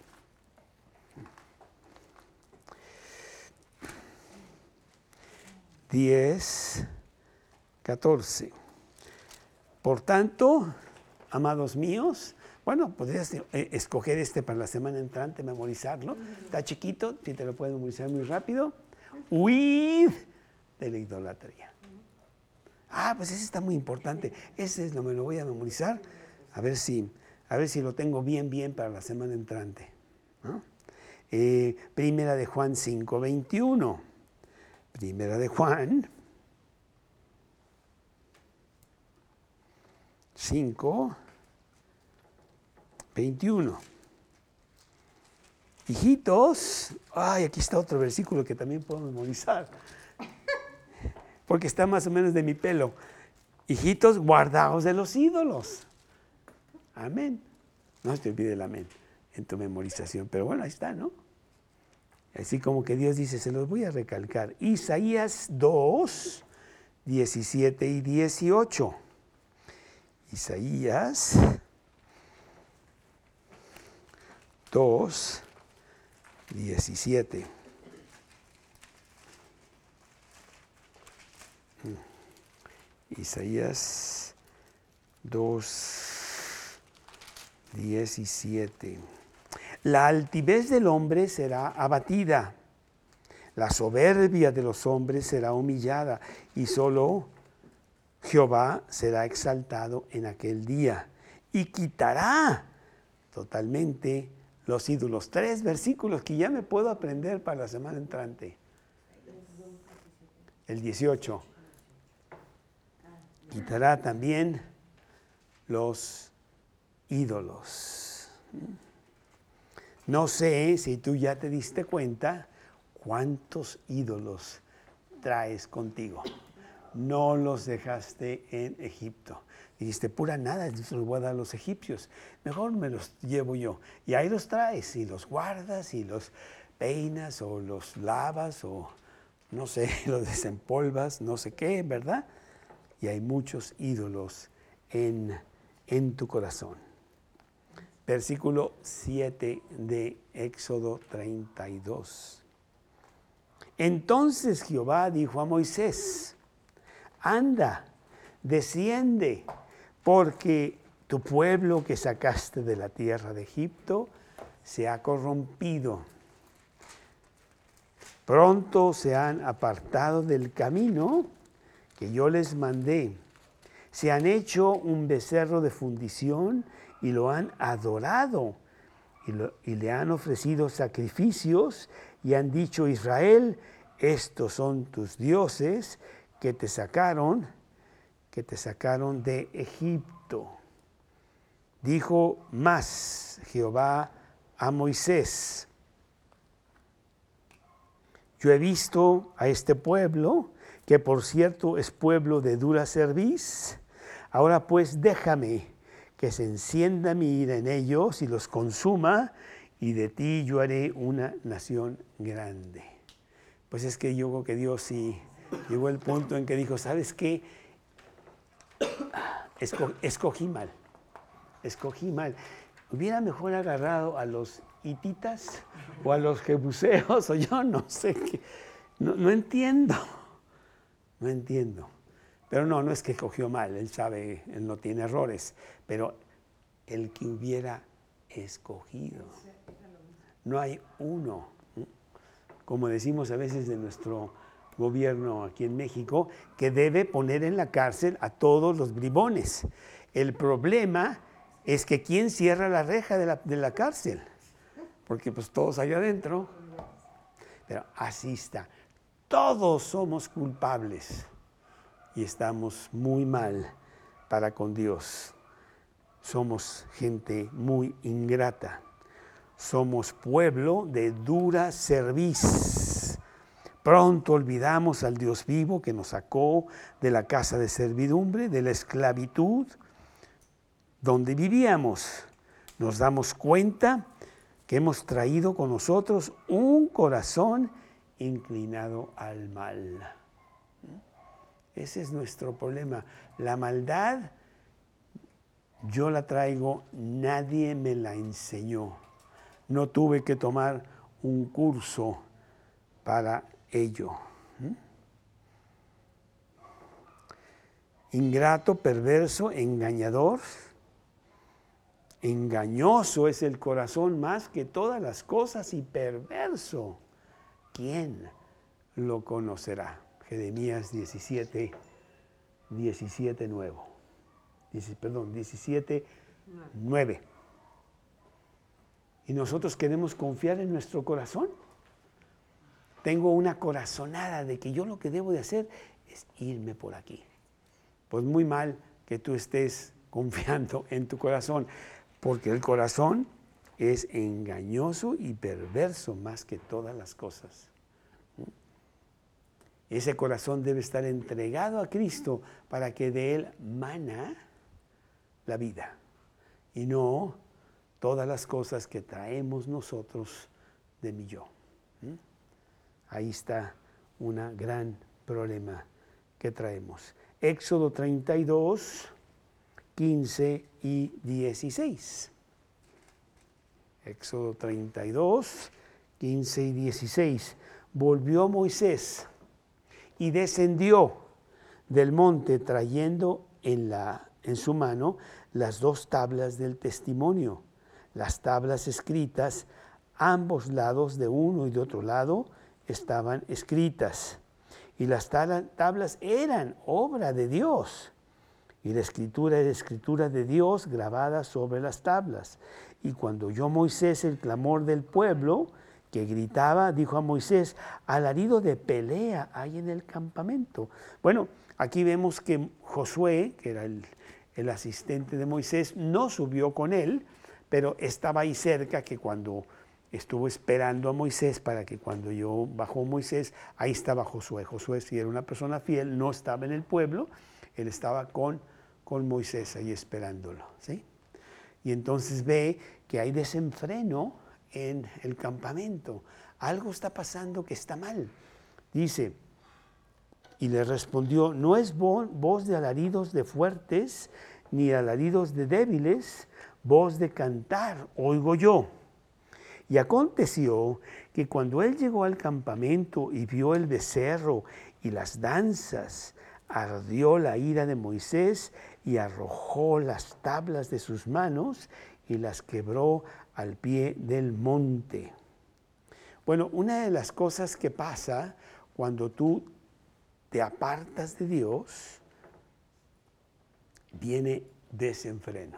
A: diez, catorce. Por tanto, amados míos, bueno, podrías eh, escoger este para la semana entrante, memorizarlo. Está chiquito, si te lo puedes memorizar muy rápido. Huid de la idolatría. Ah, pues ese está muy importante. Ese es lo me lo voy a memorizar. A ver si, a ver si lo tengo bien, bien para la semana entrante. ¿No? Eh, primera de Juan cinco, veintiuno. Primera de Juan cinco, veintiuno. Hijitos, ay, aquí está otro versículo que también puedo memorizar. porque está más o menos de mi pelo. Hijitos, guardaos de los ídolos. Amén. No se te olvide el amén en tu memorización, pero bueno, ahí está, ¿no? Así como que Dios dice, se los voy a recalcar. Isaías dos, diecisiete y dieciocho. Isaías dos, diecisiete. Isaías dos, diecisiete. La altivez del hombre será abatida, la soberbia de los hombres será humillada, y solo Jehová será exaltado en aquel día, y quitará totalmente los ídolos. Tres versículos que ya me puedo aprender para la semana entrante. El dieciocho. Quitará también los ídolos. No sé si tú ya te diste cuenta cuántos ídolos traes contigo. No los dejaste en Egipto. Dijiste, pura nada, se los voy a dar a los egipcios. Mejor me los llevo yo. Y ahí los traes y los guardas y los peinas o los lavas o no sé, los desempolvas, no sé qué, ¿verdad? Y hay muchos ídolos en, en tu corazón. Versículo siete de Éxodo treinta y dos. Entonces Jehová dijo a Moisés, anda, desciende, porque tu pueblo que sacaste de la tierra de Egipto se ha corrompido. Pronto se han apartado del camino que yo les mandé. Se han hecho un becerro de fundición y lo han adorado, y, lo, y le han ofrecido sacrificios, y han dicho, Israel, estos son tus dioses que te sacaron, que te sacaron de Egipto. Dijo más Jehová a Moisés, yo he visto a este pueblo, que por cierto es pueblo de dura cerviz. Ahora pues déjame que se encienda mi ira en ellos y los consuma, y de ti yo haré una nación grande. Pues es que yo creo que Dios sí llegó al punto en que dijo, ¿sabes qué? Esco, escogí mal, escogí mal. Hubiera mejor agarrado a los hititas o a los jebuseos, o yo no sé qué. No, no entiendo, no entiendo. Pero no, no es que escogió mal, él sabe, él no tiene errores, pero el que hubiera escogido. No hay uno, como decimos a veces de nuestro gobierno aquí en México, que debe poner en la cárcel a todos los bribones. El problema es que ¿quién cierra la reja de la, de la cárcel? Porque pues todos allá adentro. Pero así está. Todos somos culpables y estamos muy mal para con Dios. Somos gente muy ingrata. Somos pueblo de dura cerviz. Pronto olvidamos al Dios vivo que nos sacó de la casa de servidumbre, de la esclavitud donde vivíamos. Nos damos cuenta que hemos traído con nosotros un corazón inclinado al mal. Ese es nuestro problema. La maldad, yo la traigo, nadie me la enseñó. No tuve que tomar un curso para ello. Ingrato, perverso, engañador. Engañoso es el corazón más que todas las cosas y perverso. ¿Quién lo conocerá? Jeremías diecisiete, diecisiete, nuevo. Perdón, diecisiete, nueve. ¿Y nosotros queremos confiar en nuestro corazón? Tengo una corazonada de que yo lo que debo de hacer es irme por aquí. Pues muy mal que tú estés confiando en tu corazón, porque el corazón es engañoso y perverso más que todas las cosas. Ese corazón debe estar entregado a Cristo para que de Él mana la vida y no todas las cosas que traemos nosotros de mi yo. ¿Mm? Ahí está un gran problema que traemos. Éxodo treinta y dos, quince y dieciséis. Éxodo treinta y dos, quince y dieciséis. Volvió Moisés y descendió del monte trayendo en, la, en su mano las dos tablas del testimonio, las tablas escritas, ambos lados de uno y de otro lado estaban escritas. Y las tablas eran obra de Dios. Y la escritura era escritura de Dios grabada sobre las tablas. Y cuando oyó Moisés el clamor del pueblo que gritaba, dijo a Moisés, alarido de pelea hay en el campamento. Bueno, aquí vemos que Josué, que era el, el asistente de Moisés, no subió con él, pero estaba ahí cerca, que cuando estuvo esperando a Moisés para que cuando yo bajó Moisés, ahí estaba Josué. Josué, si era una persona fiel, no estaba en el pueblo, él estaba con, con Moisés ahí esperándolo, ¿sí? Y entonces ve que hay desenfreno en el campamento. Algo está pasando que está mal. Dice, y le respondió, no es voz de alaridos de fuertes, ni alaridos de débiles, voz de cantar oigo yo. Y aconteció que cuando él llegó al campamento y vio el becerro y las danzas, ardió la ira de Moisés y arrojó las tablas de sus manos y las quebró al pie del monte. Bueno, una de las cosas que pasa cuando tú te apartas de Dios, viene desenfreno.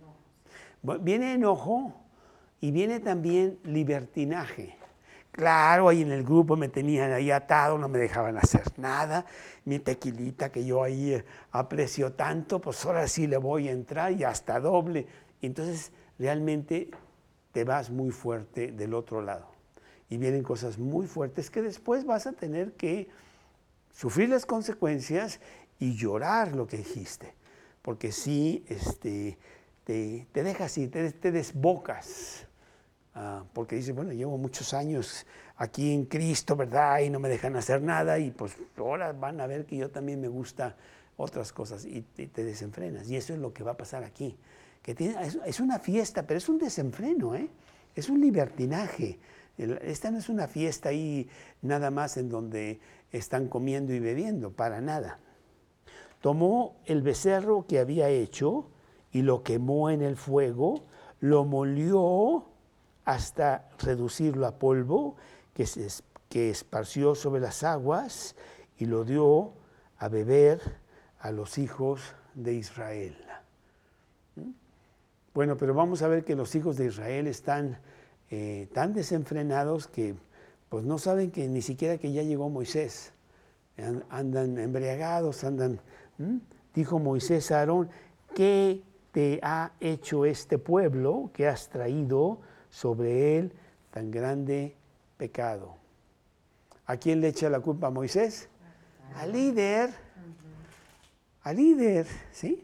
A: Viene enojo y viene también libertinaje. Claro, ahí en el grupo me tenían ahí atado, no me dejaban hacer nada. Mi tequilita que yo ahí aprecio tanto, pues ahora sí le voy a entrar y hasta doble. Y entonces realmente te vas muy fuerte del otro lado. Y vienen cosas muy fuertes que después vas a tener que sufrir las consecuencias y llorar lo que dijiste. Porque sí, este, te, te dejas y te, te desbocas. Uh, porque dice, bueno, llevo muchos años aquí en Cristo, ¿verdad? Y no me dejan hacer nada y pues ahora van a ver que yo también me gusta otras cosas y te, te desenfrenas. Y eso es lo que va a pasar aquí. Que tiene, es, es una fiesta, pero es un desenfreno, ¿eh? Es un libertinaje. Esta no es una fiesta ahí nada más en donde están comiendo y bebiendo, para nada. Tomó el becerro que había hecho y lo quemó en el fuego, lo molió hasta reducirlo a polvo, que, se, que esparció sobre las aguas y lo dio a beber a los hijos de Israel. ¿Mm? Bueno, pero vamos a ver que los hijos de Israel están eh, tan desenfrenados que pues no saben que ni siquiera que ya llegó Moisés. Andan embriagados, andan... ¿Mm? Dijo Moisés a Aarón, ¿qué te ha hecho este pueblo que has traído sobre él tan grande pecado? ¿A quién le echa la culpa a Moisés? Al líder. Al líder, ¿sí?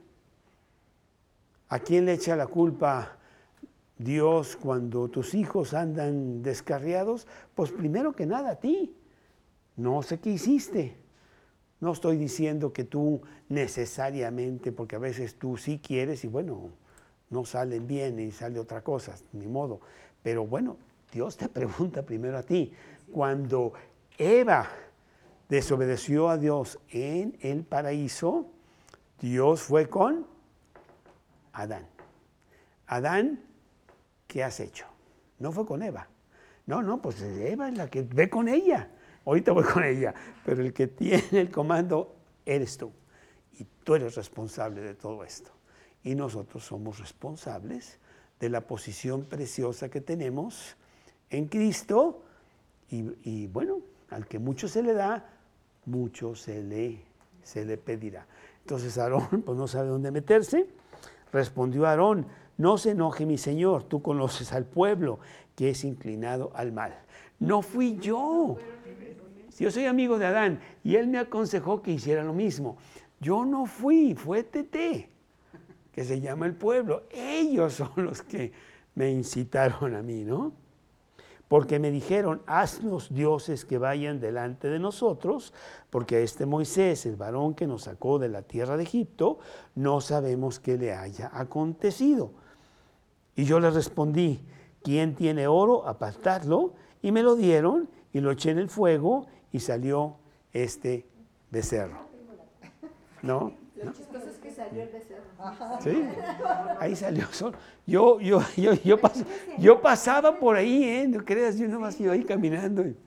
A: ¿A quién le echa la culpa Dios cuando tus hijos andan descarriados? Pues primero que nada a ti. No sé qué hiciste. No estoy diciendo que tú necesariamente, porque a veces tú sí quieres y bueno, no salen bien y sale otra cosa, ni modo. Pero bueno, Dios te pregunta primero a ti. Cuando Eva desobedeció a Dios en el paraíso, Dios fue con Adán. Adán, ¿qué has hecho? No fue con Eva. No, no, pues Eva es la que ve con ella. Ahorita voy con ella, pero el que tiene el comando eres tú. Y tú eres responsable de todo esto. Y nosotros somos responsables de la posición preciosa que tenemos en Cristo. Y, y bueno, al que mucho se le da, mucho se le, se le pedirá. Entonces Aarón pues no sabe dónde meterse. Respondió Aarón, no se enoje mi señor, tú conoces al pueblo que es inclinado al mal. No fui yo. Si yo soy amigo de Adán y él me aconsejó que hiciera lo mismo. Yo no fui, fue Tete, que se llama el pueblo. Ellos son los que me incitaron a mí, ¿no? Porque me dijeron, haznos dioses que vayan delante de nosotros, porque a este Moisés, el varón que nos sacó de la tierra de Egipto, no sabemos qué le haya acontecido. Y yo les respondí, ¿quién tiene oro? Apartadlo. Y me lo dieron y lo eché en el fuego y salió este becerro. ¿No?
B: Lo chistoso es que salió el becerro.
A: Sí, ahí salió solo. Yo, yo, yo, yo, pas, yo pasaba por ahí, ¿eh? No creas, yo nomás iba ahí caminando. Y,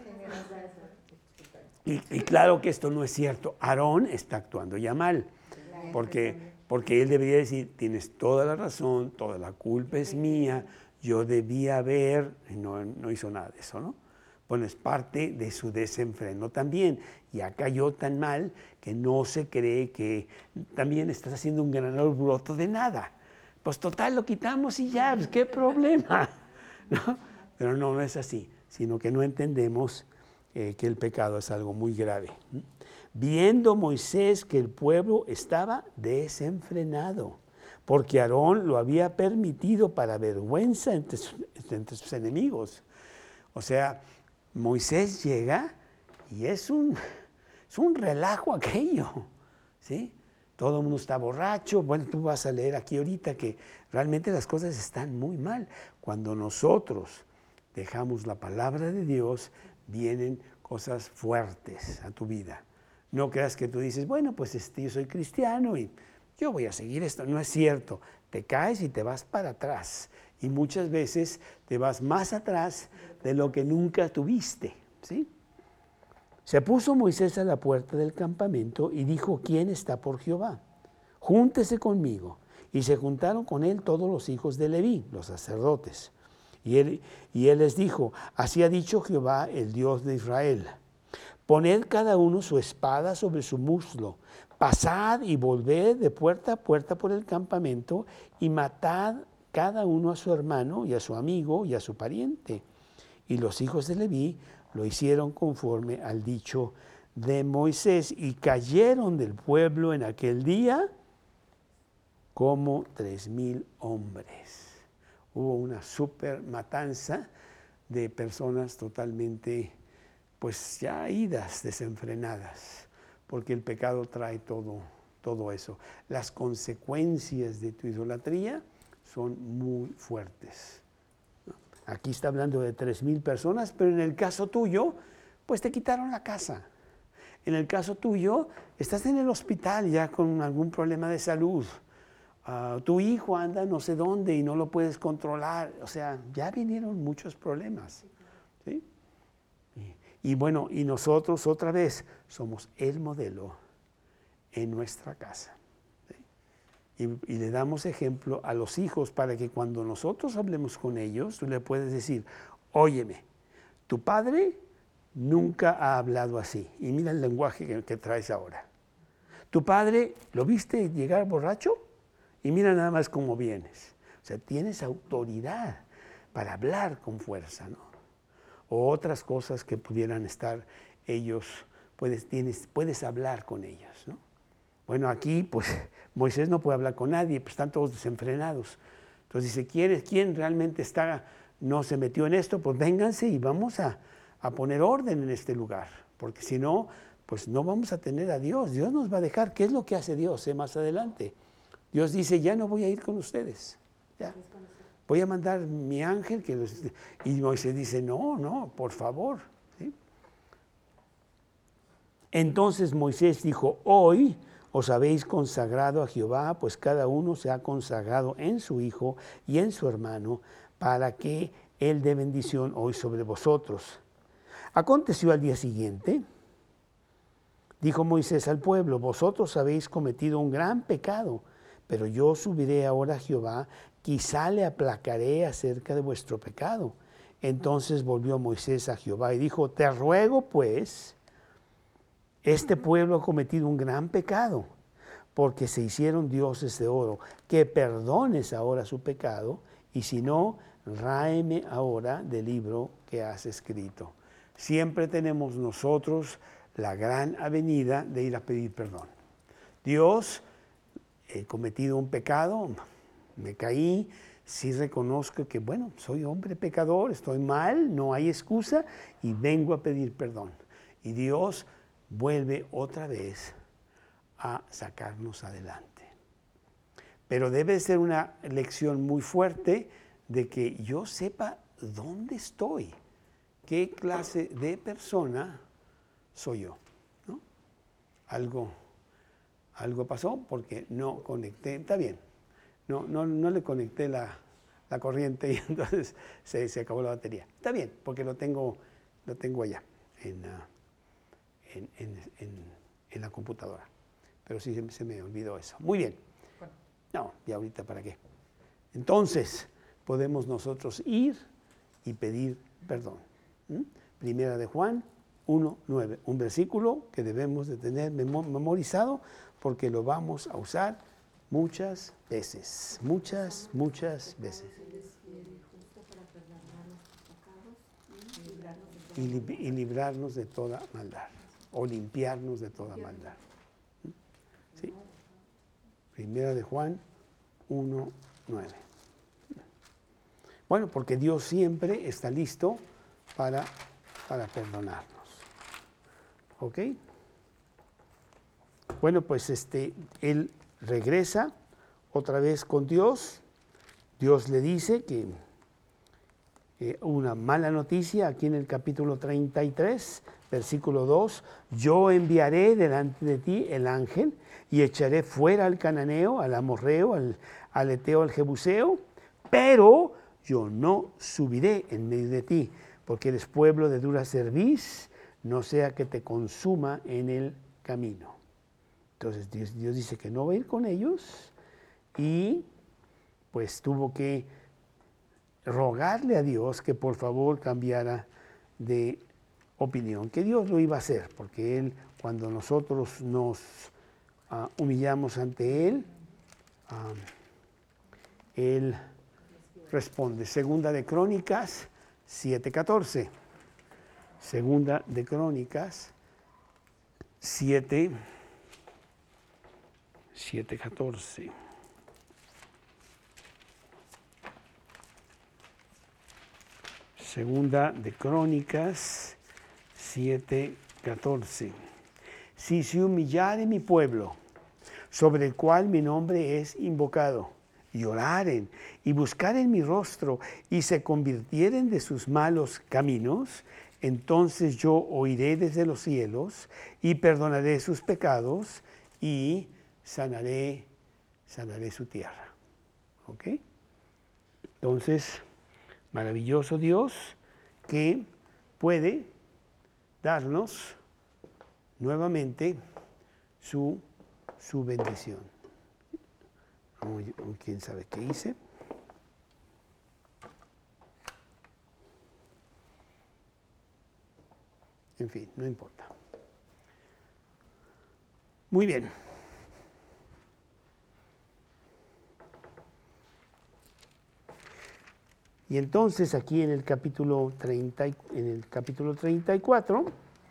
A: y, y claro que esto no es cierto. Aarón está actuando ya mal, porque, porque él debería decir, tienes toda la razón, toda la culpa es mía, yo debía haber, y no, no hizo nada de eso, ¿no? Bueno, es parte de su desenfreno también. Ya cayó tan mal que no se cree que también estás haciendo un gran alboroto de nada. Pues total, lo quitamos y ya, pues, ¿qué problema? ¿No? Pero no, no es así, sino que no entendemos eh, que el pecado es algo muy grave. Viendo Moisés que el pueblo estaba desenfrenado, porque Aarón lo había permitido para vergüenza entre, entre sus enemigos. O sea, Moisés llega y es un, es un relajo aquello, ¿sí? Todo el mundo está borracho. Bueno, tú vas a leer aquí ahorita que realmente las cosas están muy mal. Cuando nosotros dejamos la palabra de Dios, vienen cosas fuertes a tu vida. No creas que tú dices, bueno, pues este, yo soy cristiano y yo voy a seguir esto. No es cierto. Te caes y te vas para atrás. Y muchas veces te vas más atrás de lo que nunca tuviste, ¿sí? Se puso Moisés a la puerta del campamento y dijo, ¿quién está por Jehová? Júntese conmigo. Y se juntaron con él todos los hijos de Leví, los sacerdotes. Y él, y él les dijo, así ha dicho Jehová, el Dios de Israel. Poned cada uno su espada sobre su muslo, pasad y volved de puerta a puerta por el campamento y matad cada uno a su hermano y a su amigo y a su pariente. Y los hijos de Leví lo hicieron conforme al dicho de Moisés y cayeron del pueblo en aquel día como tres mil hombres. Hubo una super matanza de personas totalmente, pues ya idas, desenfrenadas, porque el pecado trae todo, todo eso. Las consecuencias de tu idolatría son muy fuertes. Aquí está hablando de tres mil personas, pero en el caso tuyo, pues te quitaron la casa. En el caso tuyo, estás en el hospital ya con algún problema de salud. Uh, tu hijo anda no sé dónde y no lo puedes controlar. O sea, ya vinieron muchos problemas. ¿Sí? Y, y bueno, y nosotros otra vez somos el modelo en nuestra casa. Y, y le damos ejemplo a los hijos para que cuando nosotros hablemos con ellos, tú le puedes decir, óyeme, tu padre nunca ha hablado así. Y mira el lenguaje que, que traes ahora. Tu padre, ¿lo viste llegar borracho? Y mira nada más cómo vienes. O sea, tienes autoridad para hablar con fuerza, ¿no? O otras cosas que pudieran estar ellos, puedes, tienes, puedes hablar con ellos, ¿no? Bueno, aquí pues Moisés no puede hablar con nadie, pues están todos desenfrenados. Entonces dice, ¿quién, quién realmente está, no se metió en esto? Pues vénganse y vamos a, a poner orden en este lugar, porque si no, pues no vamos a tener a Dios. Dios nos va a dejar. ¿Qué es lo que hace Dios eh, más adelante? Dios dice, ya no voy a ir con ustedes. Ya. Voy a mandar mi ángel. Que los... Y Moisés dice, no, no, por favor. ¿Sí? Entonces Moisés dijo, hoy os habéis consagrado a Jehová, pues cada uno se ha consagrado en su hijo y en su hermano, para que él dé bendición hoy sobre vosotros. Aconteció al día siguiente, dijo Moisés al pueblo, vosotros habéis cometido un gran pecado, pero yo subiré ahora a Jehová, quizá le aplacaré acerca de vuestro pecado. Entonces volvió Moisés a Jehová y dijo, te ruego pues, este pueblo ha cometido un gran pecado, porque se hicieron dioses de oro, que perdones ahora su pecado, y si no, ráeme ahora del libro que has escrito. siempre tenemos nosotros la gran avenida de ir a pedir perdón. Dios, he cometido un pecado, me caí, sí reconozco que, bueno, soy hombre pecador, estoy mal, no hay excusa y vengo a pedir perdón. Y Dios vuelve otra vez a sacarnos adelante. Pero debe ser una lección muy fuerte de que yo sepa dónde estoy, qué clase de persona soy yo, ¿no? Algo, algo pasó porque no conecté, está bien, no, no, no le conecté la, la corriente y entonces se, se acabó la batería. Está bien, porque lo tengo, lo tengo allá en, uh, en, en, en, en la computadora. Pero sí se, se me olvidó eso. Muy bien. No, y ahorita para qué. Entonces, podemos nosotros ir y pedir perdón. ¿Mm? Primera de Juan uno, nueve, un versículo que debemos de tener memorizado porque lo vamos a usar muchas veces, muchas, muchas veces. Y, li y librarnos de toda maldad, o limpiarnos de toda maldad. ¿Sí? Primera de Juan uno, nueve. Bueno, porque Dios siempre está listo para, para perdonarnos. ¿Ok? Bueno, pues este, él regresa otra vez con Dios. Dios le dice que eh, una mala noticia aquí en el capítulo treinta y tres, versículo dos, yo enviaré delante de ti el ángel y echaré fuera al cananeo, al amorreo, al, al eteo, al jebuseo, pero yo no subiré en medio de ti, porque eres pueblo de dura cerviz, no sea que te consuma en el camino. Entonces Dios, Dios dice que no va a ir con ellos y pues tuvo que rogarle a Dios que por favor cambiara de opinión, que Dios lo iba a hacer, porque Él, cuando nosotros nos uh, humillamos ante Él, um, Él responde. Segunda de Crónicas siete catorce. Segunda de Crónicas siete, siete catorce. Segunda de Crónicas siete catorce. Si se humillare mi pueblo, sobre el cual mi nombre es invocado, y oraren y buscaren mi rostro y se convirtieren de sus malos caminos, entonces yo oiré desde los cielos y perdonaré sus pecados y sanaré, sanaré su tierra. ¿Ok? Entonces, maravilloso Dios que puede darnos nuevamente su, su bendición. ¿Quién sabe qué hice? En fin, no importa. Muy bien. Y entonces aquí en el capítulo treinta, en el capítulo treinta y cuatro,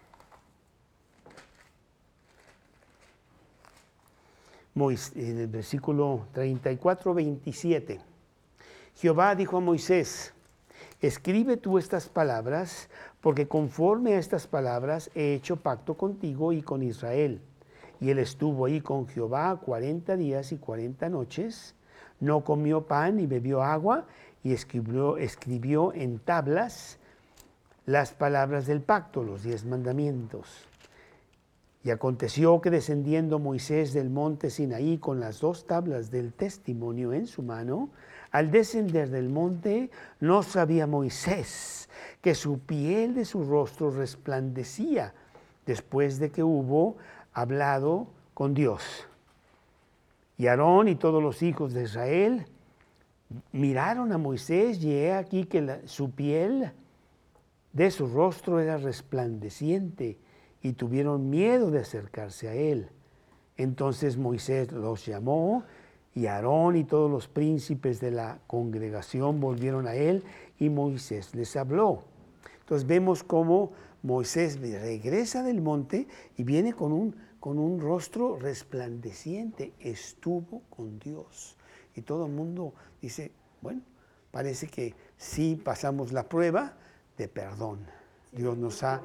A: en el versículo treinta y cuatro, veintisiete, Jehová dijo a Moisés, escribe tú estas palabras, porque conforme a estas palabras he hecho pacto contigo y con Israel. Y él estuvo ahí con Jehová cuarenta días y cuarenta noches, no comió pan ni bebió agua, y escribió, escribió en tablas las palabras del pacto, los diez mandamientos. Y aconteció que descendiendo Moisés del monte Sinaí con las dos tablas del testimonio en su mano, al descender del monte no sabía Moisés que su piel de su rostro resplandecía después de que hubo hablado con Dios. Y Aarón y todos los hijos de Israel miraron a Moisés y he aquí que la, su piel de su rostro era resplandeciente y tuvieron miedo de acercarse a él. Entonces Moisés los llamó y Aarón y todos los príncipes de la congregación volvieron a él y Moisés les habló. Entonces vemos cómo Moisés regresa del monte y viene con un, con un rostro resplandeciente. Estuvo con Dios. Y todo el mundo dice, bueno, parece que sí pasamos la prueba de perdón. Sí, Dios nos ha...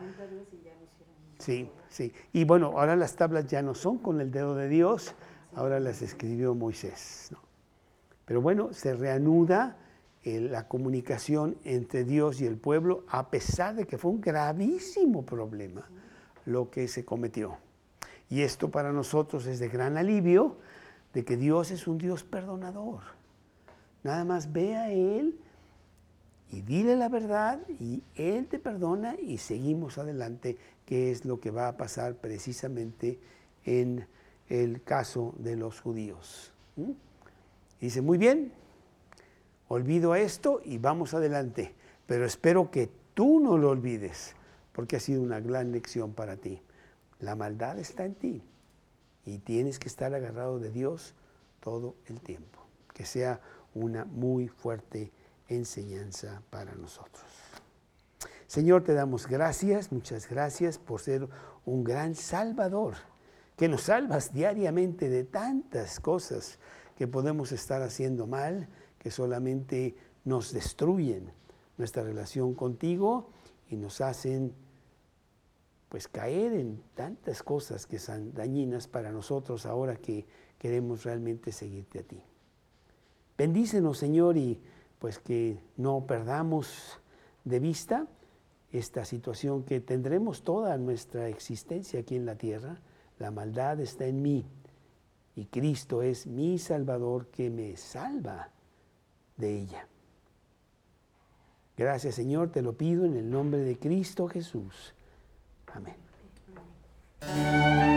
A: Sí, sí. Y bueno, ahora las tablas ya no son con el dedo de Dios, ahora las escribió Moisés, ¿no? Pero bueno, se reanuda eh, la comunicación entre Dios y el pueblo, a pesar de que fue un gravísimo problema lo que se cometió. Y esto para nosotros es de gran alivio, de que Dios es un Dios perdonador. Nada más ve a Él y dile la verdad y Él te perdona y seguimos adelante, que es lo que va a pasar precisamente en el caso de los judíos. ¿Mm? Dice, muy bien, olvido esto y vamos adelante, pero espero que tú no lo olvides, porque ha sido una gran lección para ti. La maldad está en ti y tienes que estar agarrado de Dios todo el tiempo. Que sea una muy fuerte enseñanza para nosotros. Señor, te damos gracias, muchas gracias por ser un gran Salvador, que nos salvas diariamente de tantas cosas que podemos estar haciendo mal, que solamente nos destruyen nuestra relación contigo y nos hacen pues caer en tantas cosas que son dañinas para nosotros ahora que queremos realmente seguirte a ti. Bendícenos, Señor, y pues que no perdamos de vista esta situación que tendremos toda nuestra existencia aquí en la tierra. La maldad está en mí y Cristo es mi Salvador que me salva de ella. Gracias, Señor, te lo pido en el nombre de Cristo Jesús. Amén.